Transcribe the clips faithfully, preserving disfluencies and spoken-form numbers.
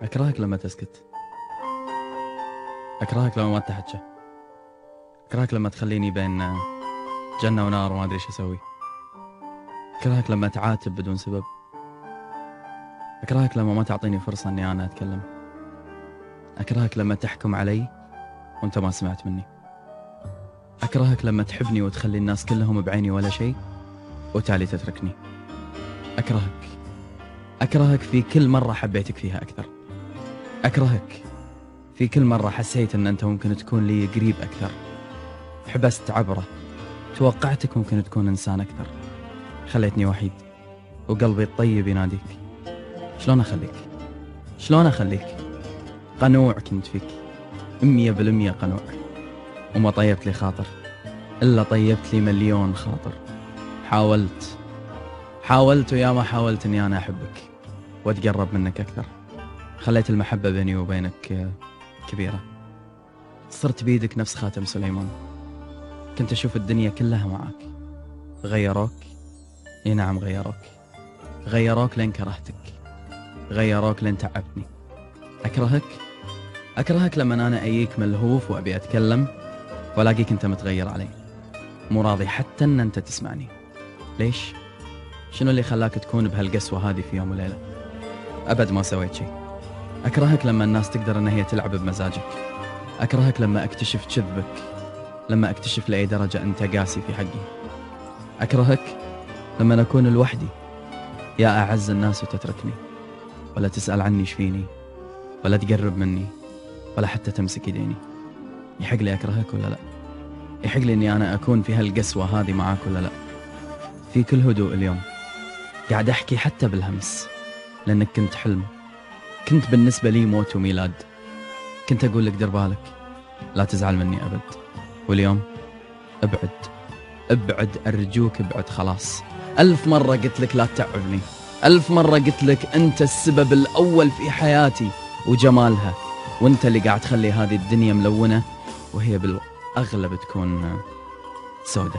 أكرهك لما تسكت. أكرهك لما ما تحكي. أكرهك لما تخليني بين جنة ونار وما أدري إيش أسوي. أكرهك لما تعاتب بدون سبب. أكرهك لما ما تعطيني فرصة إني أنا أتكلم. أكرهك لما تحكم علي وأنت ما سمعت مني. أكرهك لما تحبني وتخلي الناس كلهم بعيني ولا شيء وتالي تتركني. أكرهك أكرهك في كل مرة حبيتك فيها أكثر. أكرهك في كل مرة حسيت أن أنت ممكن تكون لي قريب أكثر. حبست عبره، توقعتك ممكن تكون إنسان أكثر. خليتني وحيد وقلبي الطيب يناديك. شلون أخليك؟ شلون أخليك؟ قنوع كنت فيك، مية بالمية قنوع. وما طيبت لي خاطر إلا طيبت لي مليون خاطر. حاولت حاولت ويا ما حاولت أني أنا أحبك وأتقرب منك أكثر. خليت المحبة بيني وبينك كبيرة. صرت بيدك نفس خاتم سليمان. كنت أشوف الدنيا كلها معك. غيروك، اي نعم غيروك. غيروك لين كرهتك، غيروك لين تعبتني. أكرهك أكرهك لما أنا أجيك ملهوف وأبي أتكلم وألاقيك أنت متغير علي، مو راضي حتى أن أنت تسمعني. ليش؟ شنو اللي خلاك تكون بهالقسوة هذه في يوم وليلة؟ أبد ما سويت شيء. أكرهك لما الناس تقدر أن هي تلعب بمزاجك. أكرهك لما أكتشف كذبك، لما أكتشف لأي درجة أنت قاسي في حقي. أكرهك لما أكون لوحدي يا أعز الناس وتتركني، ولا تسأل عني ايش فيني، ولا تقرب مني، ولا حتى تمسك يديني. يحق لي أكرهك ولا لا؟ يحق لي أني أنا أكون في هالقسوة هذه معاك ولا لا؟ في كل هدوء اليوم قاعد أحكي حتى بالهمس، لأنك كنت حلم، كنت بالنسبة لي موت وميلاد. كنت أقول لك دير بالك، لا تزعل مني أبد. واليوم ابعد ابعد أرجوك ابعد خلاص. ألف مرة قلت لك لا تتعبني، ألف مرة قلت لك أنت السبب الأول في حياتي وجمالها، وأنت اللي قاعد تخلي هذه الدنيا ملونة وهي بالأغلب تكون سودة.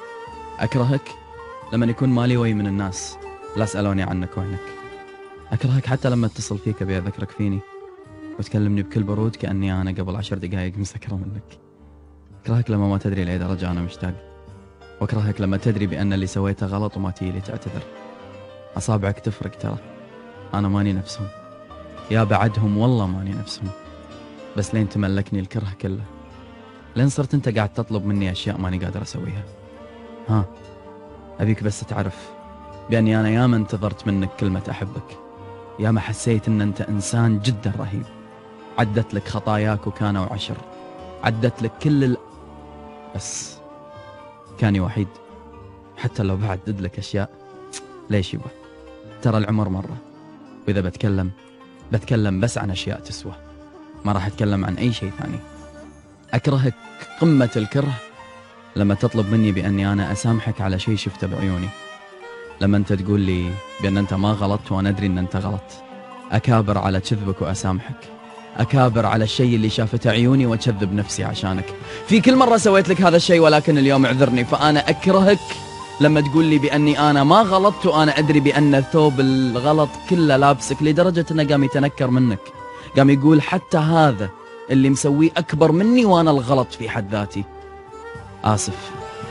أكرهك لما يكون مالي وي من الناس لا سألوني عنك وينك. أكرهك حتى لما اتصل فيك أبي أذكرك فيني وتكلمني بكل برود كأني أنا قبل عشر دقائق مسكرة منك. أكرهك لما ما تدري لأي درجة أنا مشتاق. وأكرهك لما تدري بأن اللي سويته غلط وما تيجي لي تعتذر. أصابعك تفرق ترى، أنا ماني نفسهم، يا بعدهم والله ماني نفسهم. بس لين تملكني الكره كله، لين صرت أنت قاعد تطلب مني أشياء ماني قادر أسويها. ها أبيك بس تعرف بأني أنا ياما انتظرت منك كلمة أحبك، ياما حسيت أن أنت إنسان جدا رهيب. عدت لك خطاياك وكانوا عشر، عدت لك كل ال... بس كاني وحيد. حتى لو بعدد لك أشياء ليش يبا؟ ترى العمر مرة، وإذا بتكلم بتكلم بس عن أشياء تسوى، ما راح أتكلم عن أي شيء ثاني. أكرهك قمة الكره لما تطلب مني بأني أنا أسامحك على شيء شفته بعيوني. لما أنت تقول لي بأن أنت ما غلطت وأنا أدري أن أنت غلط. أكابر على كذبك وأسامحك. أكابر على الشيء اللي شافته عيوني وأكذب نفسي عشانك. في كل مرة سويت لك هذا الشيء ولكن اليوم اعذرني. فأنا أكرهك لما تقول لي بأني أنا ما غلطت وأنا أدري بأن ثوب الغلط كله لابسك، لدرجة أنه قام يتنكر منك، قام يقول حتى هذا اللي مسويه أكبر مني وأنا الغلط في حد ذاتي. آسف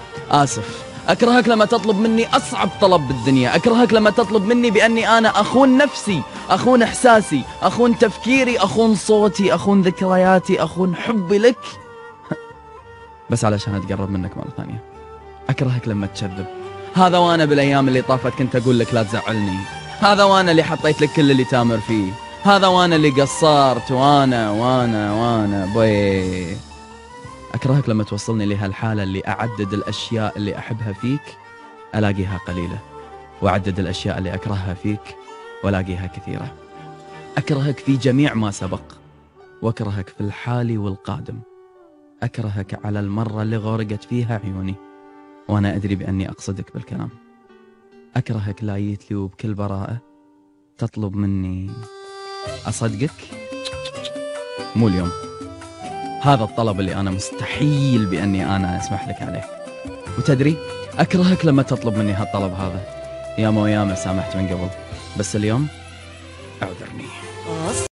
آسف. أكرهك لما تطلب مني أصعب طلب بالدنيا. أكرهك لما تطلب مني بأني أنا أخون نفسي، أخون إحساسي، أخون تفكيري، أخون صوتي، أخون ذكرياتي، أخون حبي لك بس علشان أتقرب منك مرة ثانية. أكرهك لما تكذب. هذا وأنا بالأيام اللي طافت كنت أقول لك لا تزعلني، هذا وأنا اللي حطيت لك كل اللي تامر فيه، هذا وأنا اللي قصرت، وأنا وأنا وأنا بوي. أكرهك لما توصلني لهالحالة اللي أعدد الأشياء اللي أحبها فيك ألاقيها قليلة، وأعدد الأشياء اللي أكرهها فيك وألاقيها كثيرة. أكرهك في جميع ما سبق، وأكرهك في الحالي والقادم. أكرهك على المرة اللي غرقت فيها عيوني وأنا أدري بأني أقصدك بالكلام. أكرهك لا جيت لي وبكل براءة تطلب مني أصدقك. مو اليوم، هذا الطلب اللي أنا مستحيل بأني أنا أسمح لك عليه. وتدري أكرهك لما تطلب مني هالطلب هذا. ياما وياما سامحت من قبل، بس اليوم أعذرني.